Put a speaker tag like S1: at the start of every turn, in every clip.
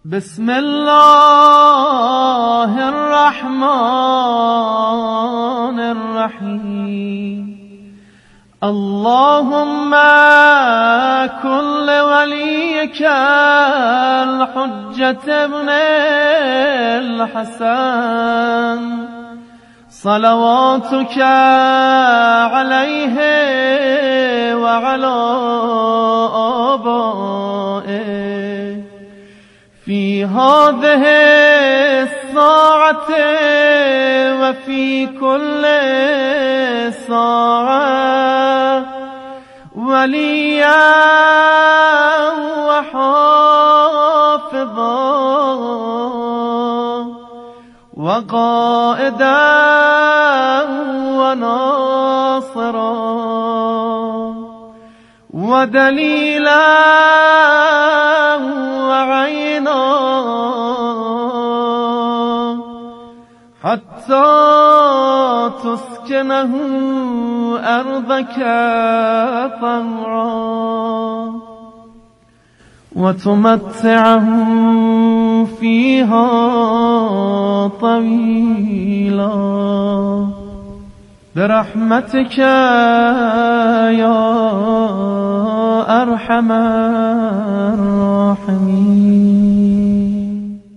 S1: بسم الله الرحمن الرحیم. اللهم كن لوليك الحجة ابن الحسن صلواتك عليه وعلى آبائه في هذه الساعة وفي كل ساعة وليا وحافظا وقائدا وناصرا ودليلا وعينا حتى تسكنه أرضك طوعا وتمتعه فيها طويلا برحمتك يا أرحم الراحمين.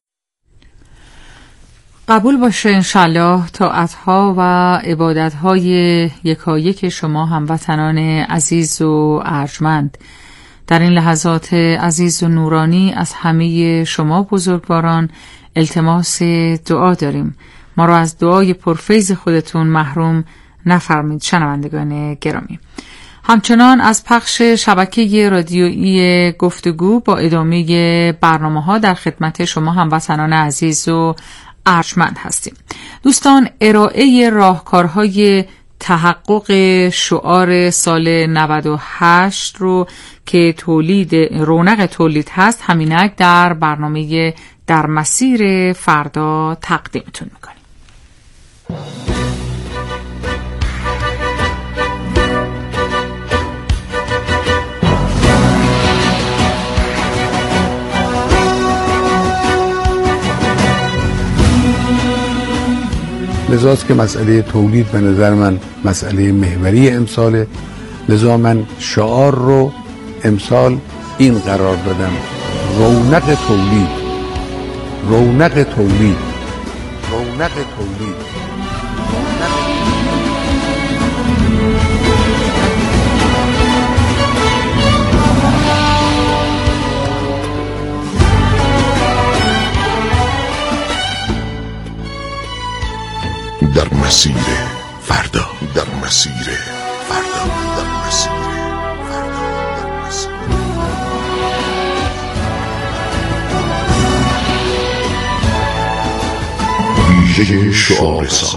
S2: قبول باشه انشالله طاعت‌ها و عبادت‌های یکایک شما هموطنان عزیز و ارجمند. در این لحظات عزیز و نورانی از همه شما بزرگواران التماس دعا داریم. ما را از دعای پرفیض خودتون محروم نفرمایید شنوندگان گرامی. همچنان از پخش شبکه رادیویی گفتگو با ادامه برنامه‌ها در خدمت شما هموطنان عزیز و ارجمند هستیم. دوستان، ارائه راهکارهای تحقق شعار سال 98 رو که رونق تولید هست همینک در برنامه در مسیر فردا تقدیمتون میکنیم.
S3: لذاست که مسئله تولید به نظر من مسئله محوری امساله. لذا من شعار رو امسال این قرار دادم: رونق تولید، رونق تولید، رونق تولید.
S4: در مسیر فردا، در مسیر فردا، در مسیر فردا، در مسیر ویژه شعار سال.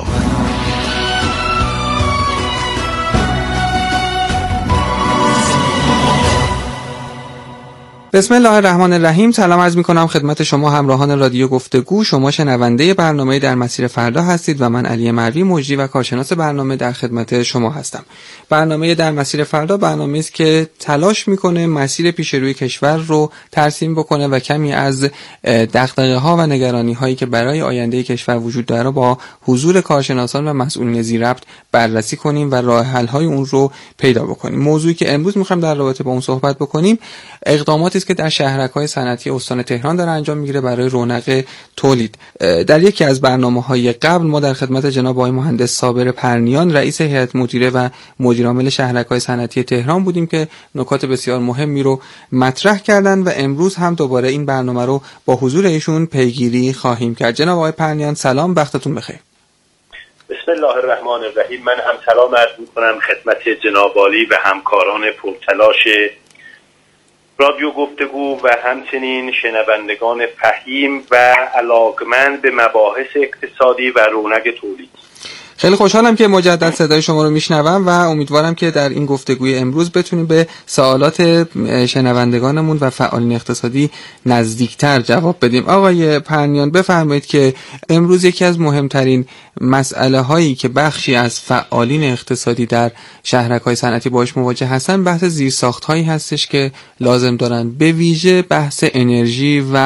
S5: بسم الله الرحمن الرحیم. سلام عرض می‌کنم خدمت شما همراهان رادیو گفتگو. شما شنونده برنامه در مسیر فردا هستید و من علی مروی مجری و کارشناس برنامه در خدمت شما هستم. برنامه در مسیر فردا برنامه‌ای است که تلاش می‌کنه مسیر پیش روی کشور رو ترسیم بکنه و کمی از دغدغه‌ها و نگرانی‌هایی که برای آینده کشور وجود داره با حضور کارشناسان و مسئولین ذی-ربط بررسی کنیم و راه حل‌های اون رو پیدا بکنیم. موضوعی که امروز می‌خوام در رابطه با اون صحبت بکنیم اقداماتی است که در شهرک‌های صنعتی استان تهران داره انجام میگیره برای رونق تولید. در یکی از برنامه‌های قبل ما در خدمت جناب آقای مهندس صابر پرنیان رئیس هیئت مدیره و مدیر عامل شهرک‌های صنعتی تهران بودیم که نکات بسیار مهمی رو مطرح کردن و امروز هم دوباره این برنامه رو با حضور ایشون پیگیری خواهیم کرد. جناب آقای پرنیان سلام، وقتتون بخیر.
S6: بسم الله الرحمن الرحیم. من هم سلام عرض می‌کنم خدمت جناب عالی و همکاران پرتلاش رادیو گفتگو و همچنین شنوندگان فهیم و علاقمند به مباحث اقتصادی و رونق تولید.
S5: خیلی خوشحالم که مجدد صدای شما رو میشنوم و امیدوارم که در این گفتگوی امروز بتونیم به سوالات شنوندگانمون و فعالین اقتصادی نزدیکتر جواب بدیم. آقای پرنیان بفرمایید که امروز یکی از مهمترین مسئله هایی که بخشی از فعالین اقتصادی در شهرک‌های صنعتی باهاش مواجه هستن بحث زیرساخت هایی هستش که لازم دارن، به ویژه بحث انرژی و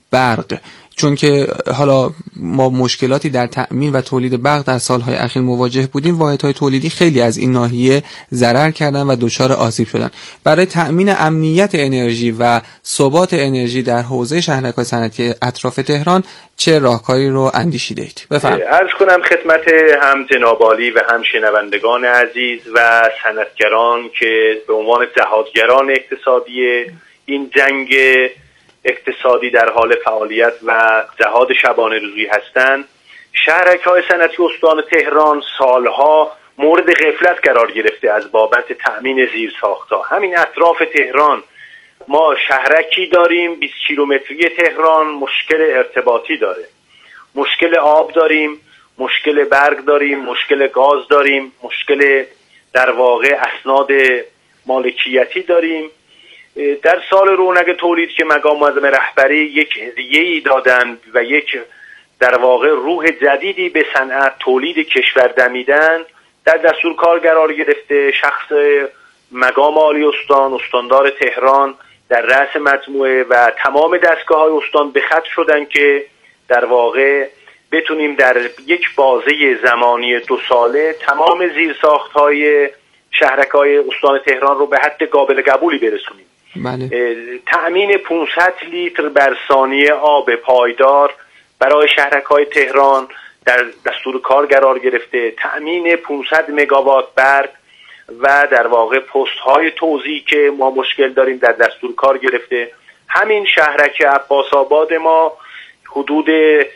S5: برق، چون که حالا ما مشکلاتی در تأمین و تولید برق در سالهای اخیر مواجه بودیم، واحدهای تولیدی خیلی از این ناحیه ضرر کردن و دچار آسیب شدن. برای تأمین امنیت انرژی و ثبات انرژی در حوزه شهرک‌های صنعتی اطراف تهران چه راهکاری رو اندیشیده اید؟ بفرمایید.
S6: عرض کنم خدمت هم جناب عالی و هم شنوندگان عزیز و صنعتگران که به عنوان جهادگران اقتصادی این جنگ اقتصادی در حال فعالیت و جهاد شبانه روزی هستند، شهرک‌های صنعتی استان تهران سالها مورد غفلت قرار گرفته از بابت تأمین زیرساخت‌ها. همین اطراف تهران ما شهرکی داریم 20 کیلومتری تهران مشکل ارتباطی داره، مشکل آب داریم، مشکل برق داریم، مشکل گاز داریم، مشکل در واقع اسناد مالکیتی داریم. در سال رونق تولید که مقام معظم رهبری یک هدیه‌ای دادند و یک در واقع روح جدیدی به صنعت تولید کشور دمیدن، در دستور کار قرار گرفته شخص مقام عالی استان، استاندار تهران در رأس مجموعه و تمام دستگاه‌های استان به خط شدن که در واقع بتونیم در یک بازه زمانی 2 ساله تمام زیرساخت‌های شهرک‌های استان تهران رو به حد قابل قبولی برسونیم.
S5: بله.
S6: تأمین 500 لیتر بر ثانیه آب پایدار برای شهرک‌های تهران در دستور کار قرار گرفته، تأمین 500 مگاوات برق و در واقع پست‌های توزیع که ما مشکل داریم در دستور کار گرفته. همین شهرک عباس آباد ما حدود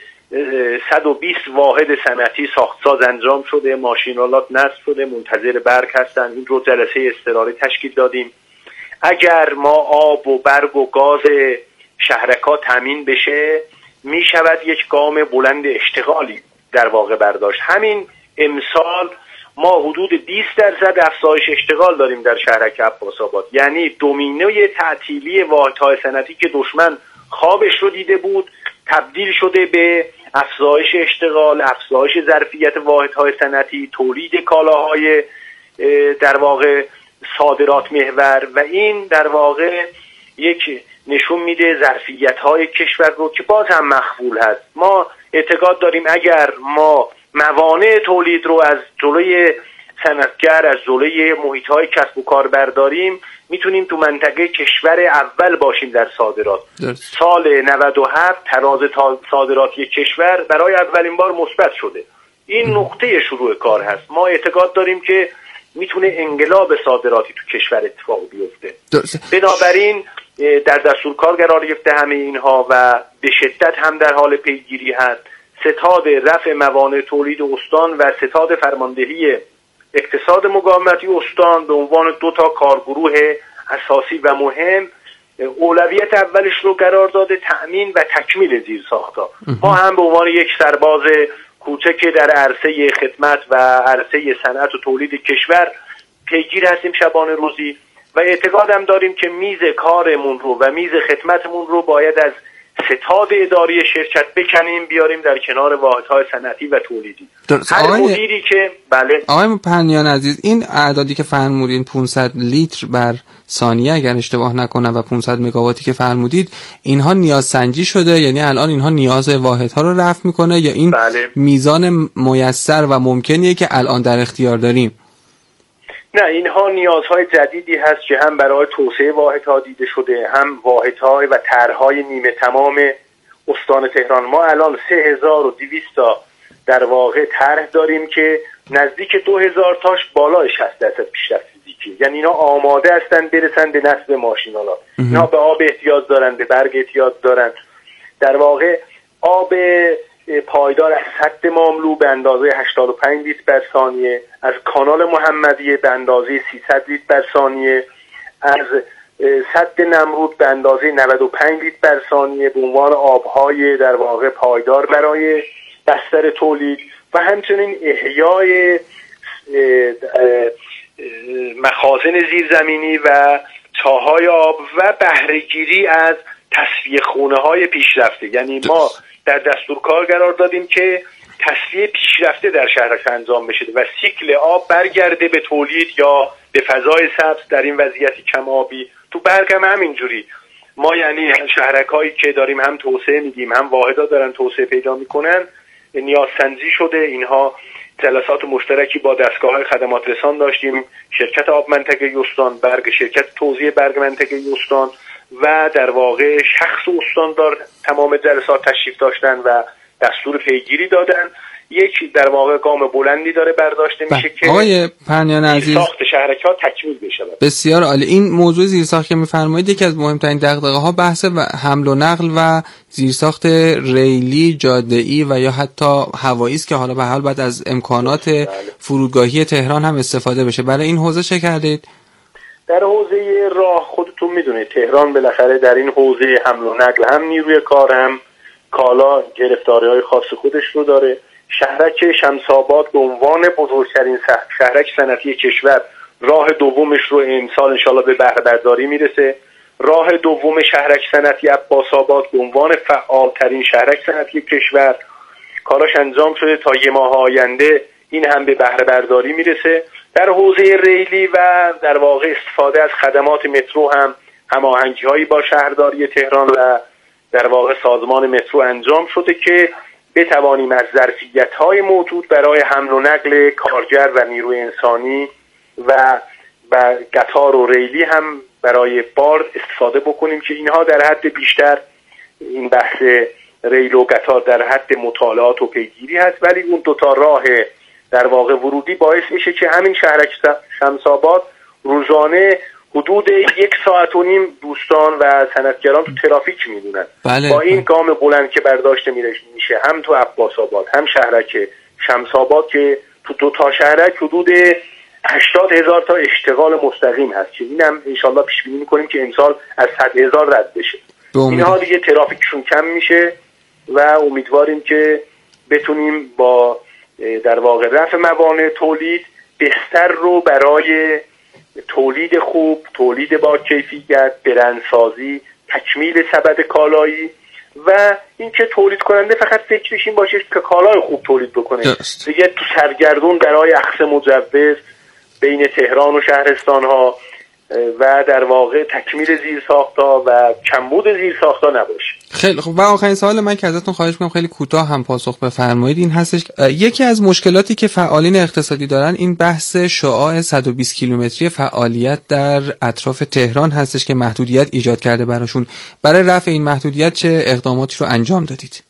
S6: 120 واحد صنعتی ساختساز انجام شده، ماشین‌آلات نصب شده، منتظر برق هستن. این رو جلسه اضطراری تشکیل دادیم. اگر ما آب و برق و گاز شهرک‌ها تامین بشه، می شود یک گام بلند اشتغالی در واقع برداشت. همین امسال ما حدود 20% افزایش اشتغال داریم در شهرک عباس آباد، یعنی دومینوی تعطیلی واحدهای صنعتی که دشمن خوابش رو دیده بود تبدیل شده به افزایش اشتغال، افزایش ظرفیت واحدهای صنعتی، تولید کالاهای در واقع صادرات محور و این در واقع یک نشون میده ظرفیت‌های کشور رو که باز هم مخفول هست. ما اعتقاد داریم اگر ما موانع تولید رو از جلوی صنعتگر، از جلوی محیط‌های کسب و کار برداریم، میتونیم تو منطقه کشور اول باشیم در صادرات. سال 97 تراز صادراتی کشور برای اولین بار مثبت شده. این نقطه شروع کار هست. ما اعتقاد داریم که میتونه انقلاب صادراتی تو کشور اتفاق بیفته. بنابراین در دستور کار قرار گرفته همه اینها و به شدت هم در حال پیگیری هست. ستاد رفع موانع تولید استان و ستاد فرماندهی اقتصاد مقاومتی استان به عنوان 2 کارگروه اساسی و مهم اولویت اولش رو قرار داده تأمین و تکمیل زیرساخت‌ها. ما هم به عنوان یک سرباز کوچک در عرصه خدمت و عرصه صنعت و تولید کشور پیگیر هستیم شبانه روزی و اعتقادم داریم که میز کارمون رو و میز خدمتمون رو باید از ستاد اداری شرکت بکنیم بیاریم در کنار واحدهای صنعتی و تولیدی. هر مدیری که بله
S5: آقای پرنیان عزیز، این اعدادی که فرمودین 500 لیتر بر ثانیه اگر اشتباه نکنم و 500 مگاواتی که فرمودید، اینها نیاز سنجی شده؟ یعنی الان اینها نیاز واحدها رو رفع میکنه یا این میزان میسر و ممکنیه که الان در اختیار داریم؟
S6: نه، اینها نیازهای جدیدی هست که هم برای توسعه واحدها دیده شده، هم واحدهای و طرحهای نیمه تمام استان تهران. ما الان 3200 تا در واقع طرح داریم که نزدیک 2000 تاش بالای 60% پیشرفت فیزیکی، یعنی اینا آماده هستن برسن به نصب ماشین‌آلات. اینا به آب احتیاج دارن، به برق احتیاج دارن. در واقع آب پایدار از سد ماملو به اندازه 85 لیتر بر ثانیه، از کانال محمدیه به اندازه 300 لیتر بر ثانیه، از سد نمرود به اندازه 95 لیتر بر ثانیه به عنوان آبهای در واقع پایدار برای بستر تولید و همچنین احیای مخازن زیرزمینی و چاهای آب و بهره‌گیری از تصفیه خونه‌های پیشرفته. یعنی ما در دستور کار قرار دادیم که تصفیه پیشرفته در شهرک انجام بشه و سیکل آب برگرده به تولید یا به فضای سبز در این وضعیت کم آبی. تو برق هم همینجوری ما یعنی شهرک‌هایی که داریم هم توسعه میدیم هم واحدها دارن توسعه پیدا میکنن، نیازسنجی شده. اینها جلسات مشترکی با دستگاه‌های خدمات رسان داشتیم، شرکت آب منطقه استان، شرکت توزیع برق منطقه استان و در واقع شخص استاندار تمام جلسات تشریف داشتن و دستور پیگیری دادن. یک در واقع گام بلندی داره برداشته میشه که
S5: آقای پرنیان عزیز
S6: ساخت شهرک‌ها تکمیل بشه.
S5: بسیار عالی. این موضوع زیرساخت که می‌فرمایید یکی از مهمترین دغدغه‌ها بحث و حمل و نقل و زیرساخت ریلی، جاده‌ای و یا حتی هوایی است که حالا به حال بعد از امکانات فرودگاهی تهران هم استفاده بشه. برای این حوزه چه کردید؟
S6: در حوزه راه خودتون میدونید تهران بالاخره در این حوزه حمل و نقل هم نیروی کار هم کالا گرفتاری‌های خاص خودش رو داره. شهرک شمس‌آباد به عنوان بزرگترین شهرک صنعتی کشور راه دومش رو امسال انشالله به بهره برداری میرسه. راه دوم شهرک صنعتی عباس‌آباد به عنوان فعالترین شهرک صنعتی کشور کاراش انجام شده، تا یه ماه آینده این هم به بهره برداری میرسه. در حوزه ریلی و در واقع استفاده از خدمات مترو هم هماهنگی‌هایی با شهرداری تهران و در واقع سازمان مترو انجام شده که بتوانیم از ظرفیت‌های موجود برای حمل و نقل کارگر و نیروی انسانی و قطار و ریلی هم برای بار استفاده بکنیم که اینها در حد بیشتر، این بحث ریل و قطار در حد مطالعات و پیگیری هست، ولی اون دوتا راه در واقع ورودی باعث میشه که همین شهرک شمس‌آباد روزانه حدود 1.5 ساعت دوستان و صنعتگران تو ترافیک میدونن. با این گام بلند که برداشته میشه هم تو عباس‌آباد هم شهرک شمس‌آباد که تو دو تا شهرک حدود 80,000 تا اشتغال مستقیم هست که اینم انشالله پیش بینی میکنیم که امسال از 100,000 رد بشه. اینها دیگه ترافیکشون کم میشه و امیدواریم که بتونیم با در واقع رفع موانع تولید بستر رو برای تولید خوب، تولید با کیفیت، برندسازی، تکمیل سبد کالایی و اینکه تولید کننده فقط فکرش این باشه که کالای خوب تولید بکنه. دیگه تو سرگردون برای اخذ مجوز بین تهران و شهرستان‌ها و در واقع تکمیل زیرساخت‌ها و کمبود زیرساخت‌ها نباشه.
S5: خیلی خب. و آخرین سوال من که ازتون خواهش می‌کنم خیلی کوتاه هم پاسخ بفرمایید این هستش، یکی از مشکلاتی که فعالین اقتصادی دارن این بحث شعاع 120 کیلومتری فعالیت در اطراف تهران هستش که محدودیت ایجاد کرده براشون. برای رفع این محدودیت چه اقداماتی رو انجام دادید؟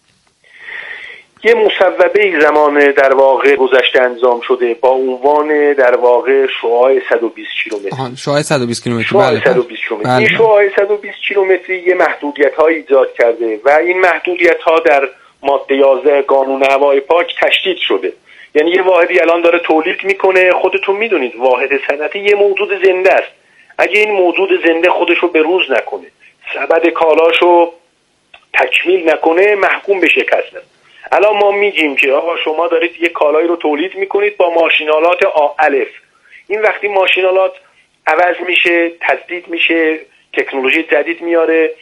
S6: یه مصوبه زمان در واقع گذشته انجام شده با عنوان در واقع شعاع 120 کیلومتر.
S5: شعاع 120 کیلومتر.
S6: شعاع 120 کیلومتر. این شعاع 120 کیلومتری یه محدودیت‌ها ایجاد کرده و این محدودیت‌ها در ماده 11 قانون هوای پاک تشدید شده. یعنی یه واحدی الان داره تولید میکنه، خودتون میدونید واحد صنعتی یه موجود زنده است. اگه این موجود زنده خودش رو به روز نکنه، سبد کالاشو تکمیل نکنه، محکوم به شکست است. الان ما میگیم که آقا شما دارید یک کالایی رو تولید میکنید با ماشینالات الف. این وقتی ماشینالات عوض میشه، تجدید میشه، تکنولوژی جدید میاره،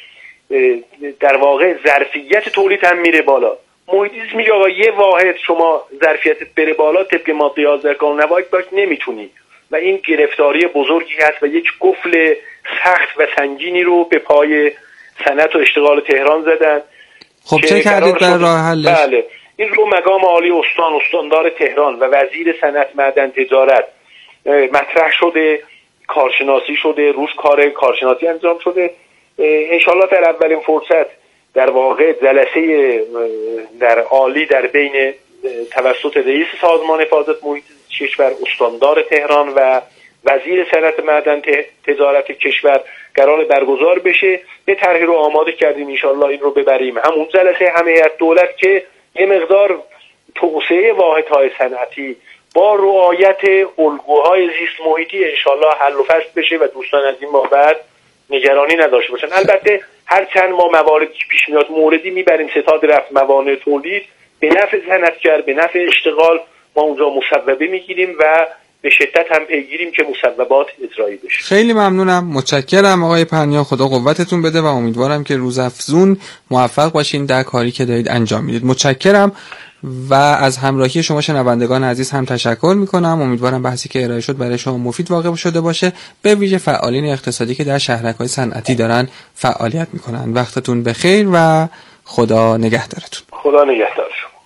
S6: در واقع ظرفیت تولید هم میره بالا. محیط زیست میگه آقا یه واحد شما ظرفیتت بره بالا طبق ماده 11 قانون هوای پاک نمیتونی و این گرفتاری بزرگی هست و یک قفل سخت و سنگینی رو به پای صنعت و اشتغال تهران زدن.
S5: خب چه کردید در راه حلش؟
S6: بله، این رو مقام عالی استاندار تهران و وزیر صنعت معدن تجارت مطرح شده، کارشناسی شده، روش کار کارشناسی انجام شده. انشالله در اولین فرصت در واقع جلسه در عالی در بین توسط رئیس سازمان حفاظت محیط کشور، استاندار تهران و وزیر صنعت معدن تجارت کشور قرار برگزار بشه. یه طرحی رو آماده کردیم انشالله این رو ببریم همون جلسه هم هیئت دولت که یه مقدار توسعه واحدهای صنعتی با رعایت الگوهای زیست محیطی انشالله حل و فصل بشه و دوستان از این بابت نگرانی نداشته باشن. البته هرچند ما مواردی که پیش میاد موردی میبریم ستاد رفع موانع تولید به نفع صنعتگر، به نفع اشتغال، ما اونجا مصوبه میگیریم و به شدت هم پیگیریم که مصوبات اجرایی بشه.
S5: خیلی ممنونم، متشکرم آقای پرنیان، خدا قوتتون بده و امیدوارم که روزافزون موفق باشین در کاری که دارید انجام میدید. متشکرم و از همراهی شما شنوندگان عزیز هم تشکر میکنم. امیدوارم بحثی که ارائه شد برای شما مفید واقع شده باشه، به ویژه فعالین اقتصادی که در شهرک‌های صنعتی دارن فعالیت میکنن. وقتتون بخیر و خدا نگهدارتون.
S6: خدا نگهدار شما.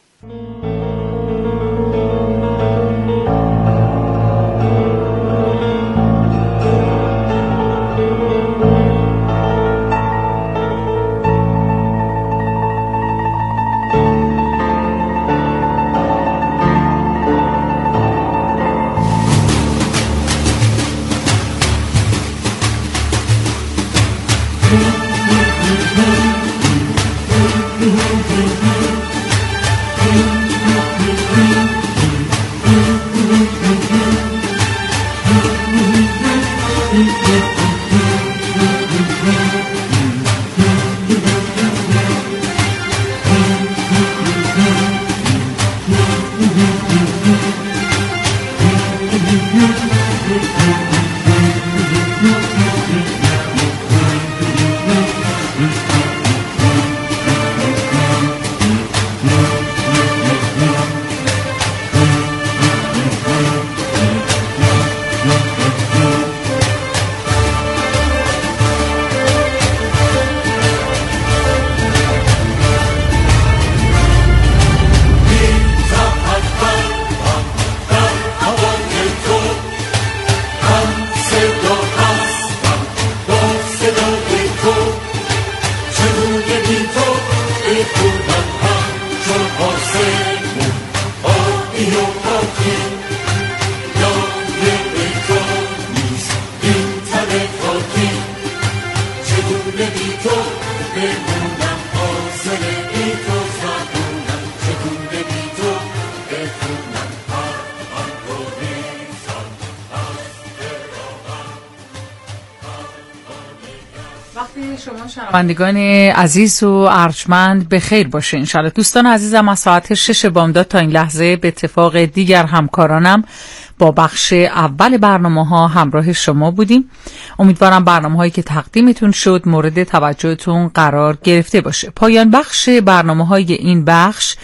S2: شنوندگان عزیز و ارجمند به خیر باشه انشالله. دوستان عزیزم، از ساعت 6 بامداد تا این لحظه به اتفاق دیگر همکارانم با بخش اول برنامه‌ها همراه شما بودیم. امیدوارم برنامه‌هایی که تقدیمتون شد مورد توجهتون قرار گرفته باشه. پایان بخش برنامه‌های این بخش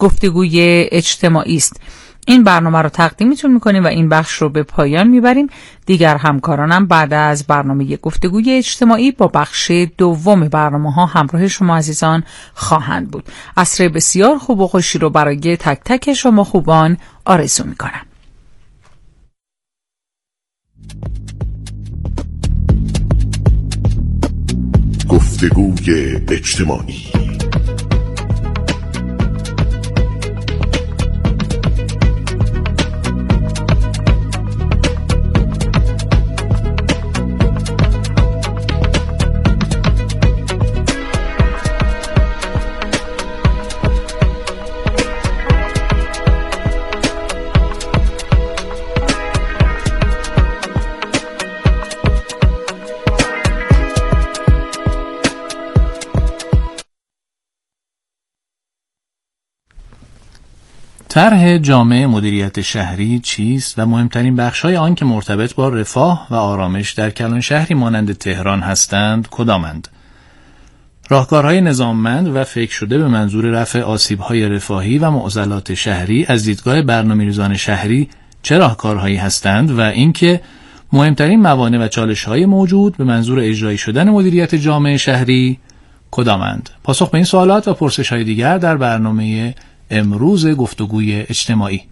S2: گفتگوی اجتماعی است. این برنامه رو تقدیمتون میکنیم و این بخش رو به پایان میبریم. دیگر همکارانم بعد از برنامه گفتگوی اجتماعی با بخش دوم برنامه ها همراه شما عزیزان خواهند بود. عصر بسیار خوب و خوشی رو برای تک تک شما خوبان آرزو میکنم.
S4: گفتگوی اجتماعی.
S7: طرح جامعه مدیریت شهری چیست و مهمترین بخش‌های آن که مرتبط با رفاه و آرامش در کلان شهری مانند تهران هستند کدامند؟ راهکارهای نظاممند و فکر شده به منظور رفع آسیب‌های رفاهی و معضلات شهری از دیدگاه برنامه‌ریزان شهری چه راهکارهایی هستند و اینکه مهمترین موانع و چالش‌های موجود به منظور اجرایی شدن مدیریت جامعه شهری کدامند؟ پاسخ به این سوالات و پرسش‌های دیگر در برنامه امروز گفتگوی اجتماعی.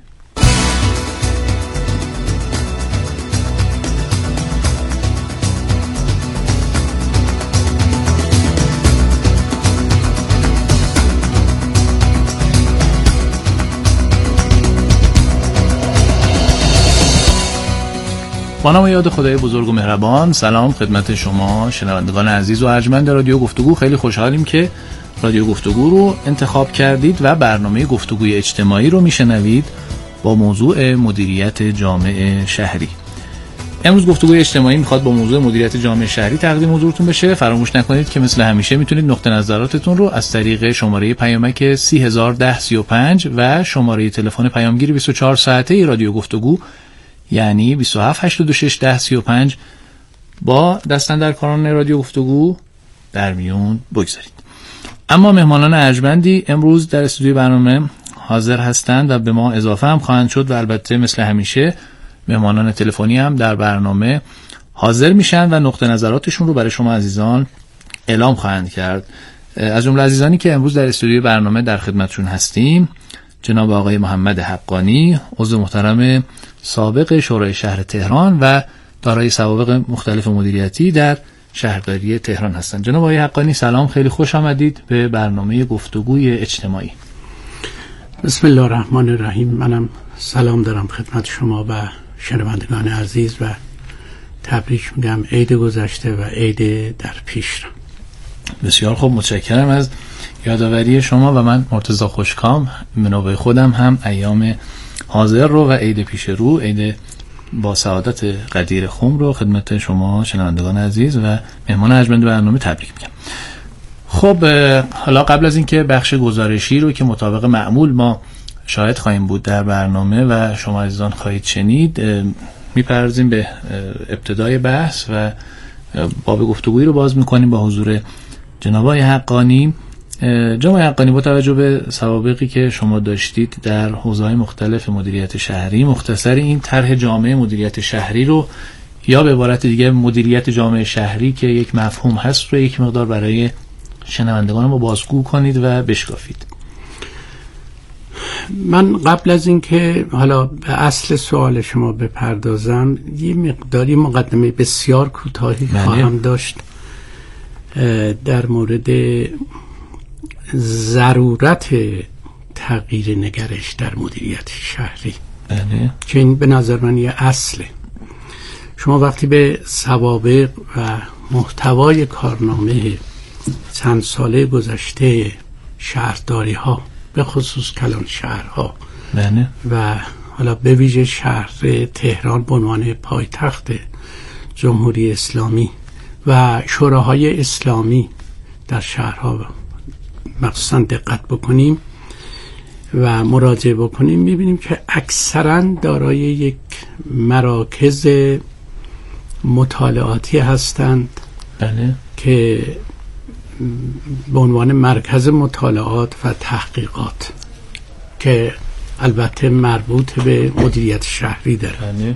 S7: با نام یاد خدای بزرگ و مهربان، سلام خدمت شما شنوندگان عزیز و ارجمند رادیو گفتگو. خیلی خوشحالیم که رادیو گفتگو رو انتخاب کردید و برنامه گفتگوی اجتماعی رو میشنوید با موضوع مدیریت جامعه شهری. امروز گفتگوی اجتماعی میخواد با موضوع مدیریت جامعه شهری تقدیم حضورتون بشه. فراموش نکنید که مثل همیشه میتونید نقطه نظراتتون رو از طریق شماره پیامک 301035 و شماره تلفن پیامگیر 24 ساعته رادیو گفتگو یعنی 27861035 با دستاندرکاران رادیو گفتگو در میون بگذارید. اما مهمانان ارجمندی امروز در استودیوی برنامه حاضر هستند و به ما اضافه هم خواهند شد و البته مثل همیشه مهمانان تلفنی هم در برنامه حاضر میشن و نقطه نظراتشون رو برای شما عزیزان اعلام خواهند کرد. از جمله عزیزانی که امروز در استودیوی برنامه در خدمتشون هستیم جناب آقای محمد حقانی، عضو محترم سابق شورای شهر تهران و دارای سوابق مختلف مدیریتی در شهرداری تهران هستند. جناب آقای حقانی سلام، خیلی خوش آمدید به برنامه گفتگوی اجتماعی.
S8: بسم الله الرحمن الرحیم. منم سلام دارم خدمت شما و شنوندگان عزیز و تبریک میگم عید گذشته و عید در پیش را.
S7: بسیار خوب، متشکرم از یادآوری شما و من مرتضی خوشکام به نوبه خودم هم ایام حاضر رو و عید پیش رو، عید با سعادت قدیر خم رو خدمت شما شنوندگان عزیز و مهمان ارجمند برنامه تبریک میگم. خب حالا قبل از اینکه بخش گزارشی رو که مطابق معمول ما شاهد خواهیم بود در برنامه و شما عزیزان خواهید شنید، میپردازیم به ابتدای بحث و باب گفتگویی رو باز میکنیم با حضور جناب آقای حقانی. جناب آقای حقانی، با توجه به سوابقی که شما داشتید در حوزه‌های مختلف مدیریت شهری، مختصر این طرح جامعه مدیریت شهری رو یا به عبارت دیگه مدیریت جامعه شهری که یک مفهوم هست رو یک مقدار برای شنوندگان ما بازگو کنید و بشکافید.
S8: من قبل از اینکه حالا به اصل سوال شما بپردازم یه مقداری مقدمه بسیار کوتاهی خواهم داشت در مورد ضرورت تغییر نگرش در مدیریت شهری که این به نظر من یه اصله. شما وقتی به سوابق و محتوای کارنامه چند ساله گذشته شهرداری ها به خصوص کلان شهرها و حالا به ویژه شهر تهران به عنوان پایتخت جمهوری اسلامی و شوراهای اسلامی در شهرها مخصوصا دقت بکنیم و مراجعه بکنیم، میبینیم که اکثرا دارای یک مراکز مطالعاتی هستند که به عنوان مرکز مطالعات و تحقیقات که البته مربوط به مدیریت شهری داره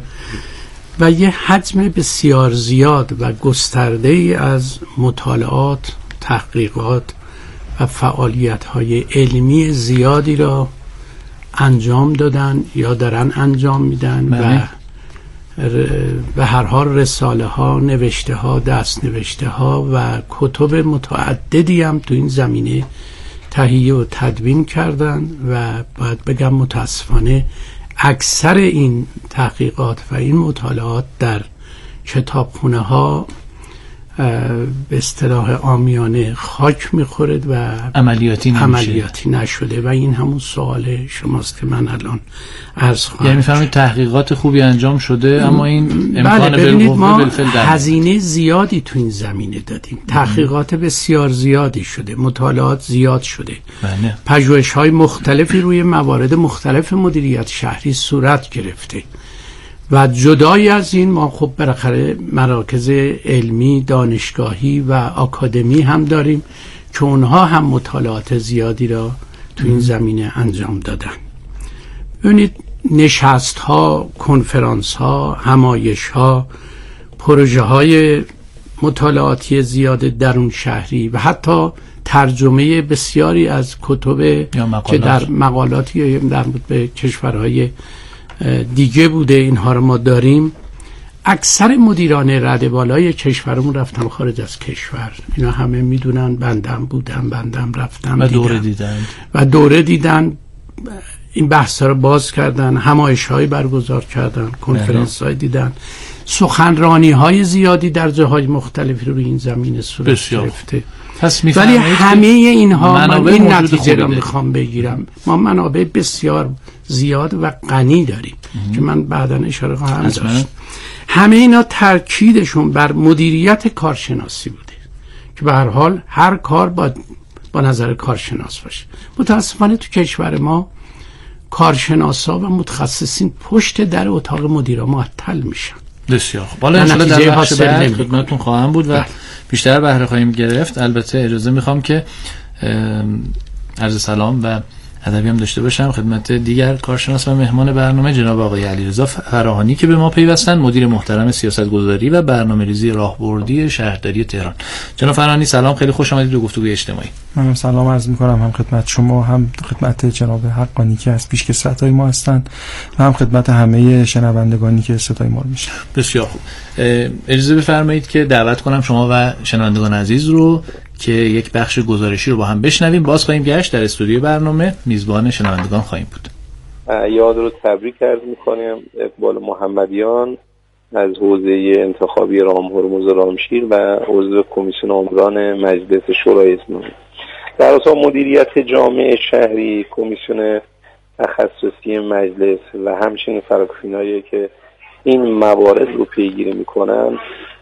S8: و یه حجم بسیار زیاد و گسترده ای از مطالعات، تحقیقات و فعالیت‌های علمی زیادی را انجام دادن یا دارن انجام میدن و به هر حال رساله ها، نوشته ها، دست نوشته ها و کتب متعددی هم تو این زمینه تهیه و تدوین کردن و باید بگم متاسفانه اکثر این تحقیقات و این مطالعات در کتابخونه ها به اصطلاح عامیانه خاک میخورد و عملیاتی نشده و این همون سوال شماست که من الان عرض خواهم.
S7: یعنی میفهمید تحقیقات خوبی انجام شده اما این امکان
S8: ببینید ما هزینه زیادی تو این زمینه دادیم، تحقیقات بسیار زیادی شده، مطالعات زیاد شده، پژوهش‌های مختلفی روی موارد مختلف مدیریت شهری صورت گرفته و جدای از این ما خب بالاخره مراکز علمی، دانشگاهی و آکادمی هم داریم که اونها هم مطالعات زیادی را تو این زمینه انجام دادن. ببینید نشست ها، کنفرانس ها، همایش ها، پروژه های مطالعاتی زیاد درون شهری و حتی ترجمه بسیاری از کتب که در مقالاتی در به کشورهای دیگه بوده اینها رو ما داریم. اکثر مدیران رده بالای کشورمون رفتن خارج از کشور، اینا همه میدونن، بندم بودم، بندم رفتم و دوره دیدن این بحث رو باز کردن، همایش های برگزار کردن، کنفرانس های دیدن، سخنرانی های زیادی در جاهای مختلفی رو این زمینه صورت گرفته. ولی همه اینها من این نتیجه رو میخوام بگیرم، ما منابع بسیار زیاد و غنی داریم که من بعداً اشاره خواهم داشت. همه اینا ترکیدشون بر مدیریت کارشناسی بوده که به هر حال هر کار با نظر کارشناس باشه. متاسفانه تو کشور ما کارشناسا و متخصصین پشت در اتاق مدیرا معطل میشن.
S7: بسیار خوب. حالا ان در بخش بعد خدمتتون خواهم بود و بیشتر بهره خواهیم گرفت. البته اجازه میخوام که عرض سلام و ادبی هم داشته باشم خدمت دیگر کارشناس و مهمان برنامه جناب آقای علیرضا فراهانی که به ما پیوستن، مدیر محترم سیاستگذاری و برنامه‌ریزی راهبردی شهرداری تهران. جناب فراهانی سلام، خیلی خوش آمدید به گفتگوی اجتماعی.
S1: من سلام عرض می‌کنم هم خدمت شما، هم خدمت جناب حقانی که از پیشکسوت‌های ما هستند و هم خدمت همه شنوندگانی که صدای ما رو میشنون.
S7: بسیار خوب. اجازه بفرمایید که دعوت کنم شما و شنوندگان عزیز رو که یک بخش گزارشی رو با هم بشنویم. باز خواهیم گشت در استودیو برنامه، میزبان شنوندگان خواهیم بود.
S9: یاد رو تبریک عرض می‌کنم اقبال محمدیان از حوزه انتخابی رامهرمز رامشیر و عضو کمیسیون عمران مجلس شورای اسلامی. در اصل مدیریت جامع شهری، کمیسیون تخصصی مجلس و همچنین فراکسینایی که این موارد رو پیگیری میکنن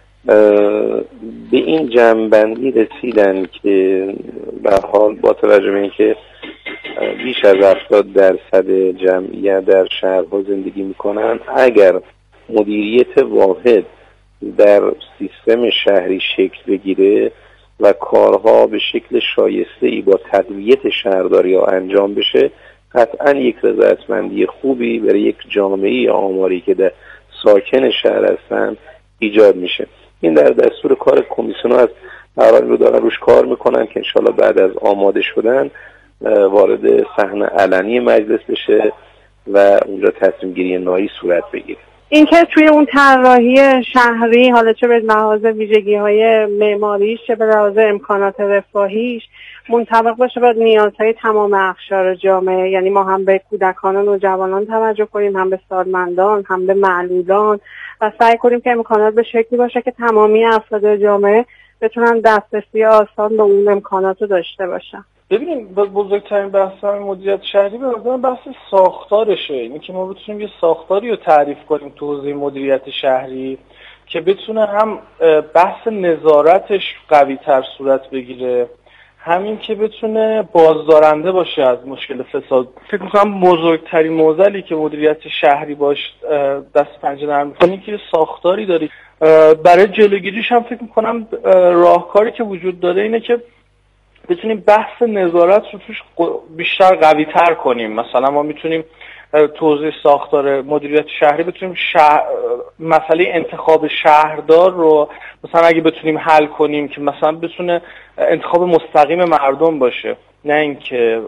S9: به این جمع‌بندی رسیدن که به حال با توجه به اینکه بیش از 70% جمعیت در شهرها زندگی میکنن، اگر مدیریت واحد در سیستم شهری شکل بگیره و کارها به شکل شایسته‌ای با تقویت شهرداری ها انجام بشه، قطعا یک رضایتمندی خوبی برای یک جامعه آماری که در ساکن شهر هستن ایجاد میشه. این در دستور کار کمیسیون ها از اول رو دارن روش کار میکنن که انشالله بعد از آماده شدن وارد صحنه علنی مجلس بشه و اونجا تصمیم گیری نهایی صورت بگیره.
S10: این که توی اون طراحی شهری، حالا چه به لحاظ ویژگی‌های معماریش چه به لحاظ امکانات رفاهیش منطبق باشه با نیازهای تمام اقشار جامعه، یعنی ما هم به کودکان و نوجوانان توجه کنیم، هم به سالمندان، هم به معلولان و سعی کنیم که امکانات به شکلی باشه که تمامی افراد جامعه بتونن دسترسی آسان به اون امکانات رو داشته باشن.
S11: ببینیم بزرگترین بحث مدیریت شهری به نظر بحث ساختارشه، اینی که ما بتونیم یه ساختاری رو تعریف کنیم تو حوزه مدیریت شهری که بتونه هم بحث نظارتش قوی تر صورت بگیره، همین که بتونه بازدارنده باشه از مشکل فساد. فکر می‌کنم بزرگترین معضلی که مدیریت شهری باش دست پنجه نرم می‌کنه که ساختاری داری. برای جلوگیریش هم فکر می‌کنم راهکاری که وجود داره اینه که بتونیم بحث نظارت رو توش بیشتر قوی تر کنیم. مثلا ما میتونیم توضیح ساختار مدیریت شهری بتونیم مسئله انتخاب شهردار رو مثلا اگه بتونیم حل کنیم که مثلا بتونه انتخاب مستقیم مردم باشه، نه اینکه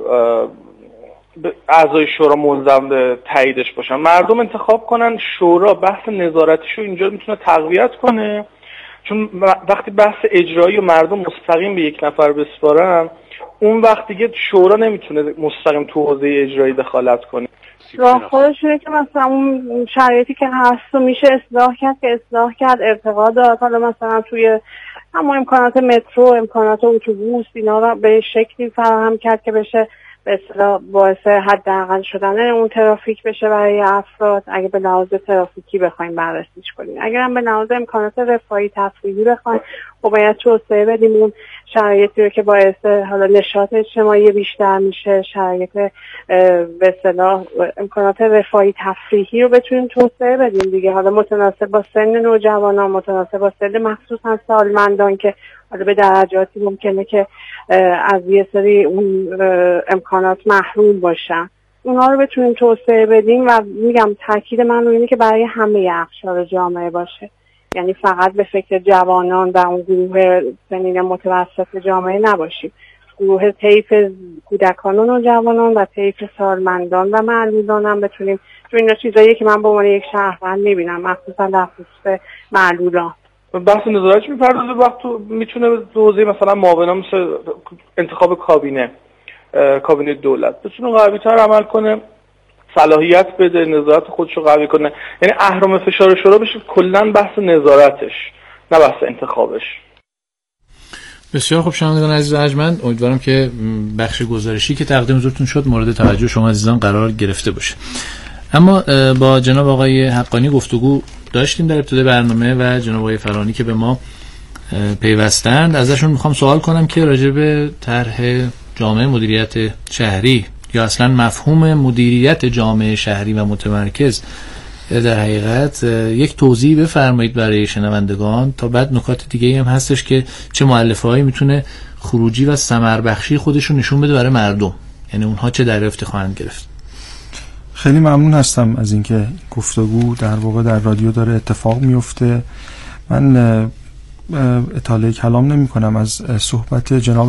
S11: اعضای شورا ملزم به تاییدش باشن. مردم انتخاب کنن، شورا بحث نظارتیشو اینجا میتونه تقویت کنه، چون وقتی بحث اجرایی و مردم مستقیم به یک نفر بسپارن، اون وقت دیگه شورا نمیتونه مستقیم تو حوزه اجرایی دخالت کنه.
S10: راهکارشونه که مثلا اون شرایطی که هست و میشه اصلاح کرد که اصلاح کرد، ارتقا داد. حالا مثلا توی همون امکانات مترو، امکانات اتوبوس، اینا رو به شکلی فراهم کرد که بشه به اصطلاح باعث حداقل شدن اون ترافیک بشه برای افراد، اگه به لحاظ ترافیکی بخوایم بررسیش کنیم. اگر هم به لحاظ امکانات رفاهی تفریحی بخوایم، خب باید توسعه بدیم اون شرایطی رو که باعث حالا نشاط اجتماعی بیشتر میشه، شرایط به اصطلاح امکانات رفاهی تفریحی رو بتونیم توسعه بدیم دیگه، حالا متناسب با سن نوجوانان، متناسب با سن مخصوصا سالمندان که حالا به درجاتی ممکنه که از یه سری اون امکانات محروم باشن، اونا رو بتونیم توسعه بدیم. و میگم تاکید من رو اینه که برای همه اقشار جامعه باشه، یعنی فقط به فکر جوانان و اون گروه سنین متوسط جامعه نباشیم، گروه طیف کودکان و نوجوانان و طیف سالمندان و معلولان هم بتونیم، چون اینا چیزاییه که من به عنوان یک شهروند میبینم، مخصوصا در خصوص معلولان.
S11: بحث نظارتش میپردازه وقت میتونه حوزه مثلا معاونان مثل انتخاب کابینه دولت بتونه قوی‌تر عمل کنه، صلاحیت بده، نظارت خودش رو قوی کنه، یعنی اهرم فشار شورا بشه کلا بحث نظارتش نه بحث انتخابش.
S7: بسیار خوب شنوندگان عزیز ارجمند، امیدوارم که بخش گزارشی که تقدیم حضورتون شد مورد توجه شما عزیزان قرار گرفته باشه. اما با جناب آقای حقانی گفتگو داشتیم در ابتدای برنامه و جناب آقای فرانی که به ما پیوستند، ازشون میخوام سوال کنم که راجع به طرح جامعه مدیریت شهری یا اصلا مفهوم مدیریت جامعه شهری و متمرکز در حقیقت یک توضیح بفرمایید برای شنوندگان، تا بعد نکات دیگه هم هستش که چه مؤلفه‌هایی میتونه خروجی و ثمربخشی خودش رو نشون بده برای مردم. یعنی اونها چه دریافتی خواهند گرفت؟
S1: خیلی ممنون هستم از اینکه گفتگو در واقع در رادیو داره اتفاق میفته. من اطاله کلام نمی کنم از صحبت جناب